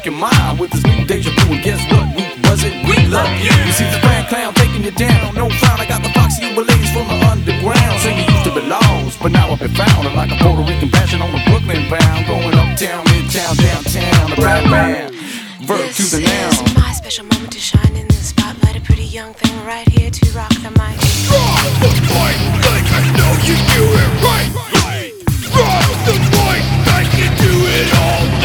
rock your mind with this new deja vu. And guess what? Who was it? We love you. You see the grand clown taking you down, no frown. I got the foxy Uber ladies from the underground, saying you used to be lost, but now I've been found. And like a Puerto Rican passion on the Brooklyn bound, going uptown, midtown, downtown, the rap band, verb to the noun. This is my special moment to shine in the spotlight. A pretty young thing right here to rock the mic.